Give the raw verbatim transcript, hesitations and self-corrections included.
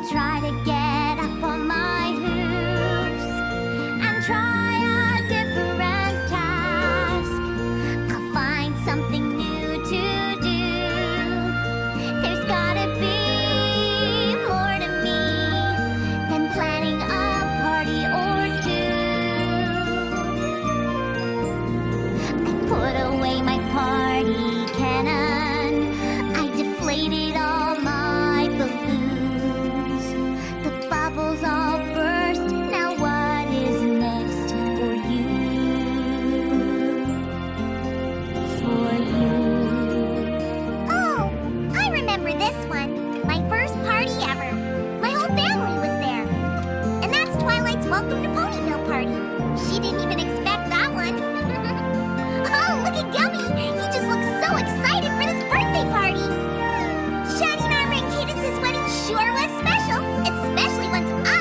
try to get up on my hooves and try a different task. I'll find something new to do. There's gotta be more to me than planning a party or two. I put away my party cannon. I deflated all my balloons. The bubbles all burst. Now what is next for you? For you. Oh, I remember this one. My first party ever. My whole family was there. And that's Twilight's welcome to Ponyville party. She didn't even expect that one. Oh, look at Gummy. He just looks so excited for this birthday party. Shaggy and Armor and Cadence's wedding sure was special, especially once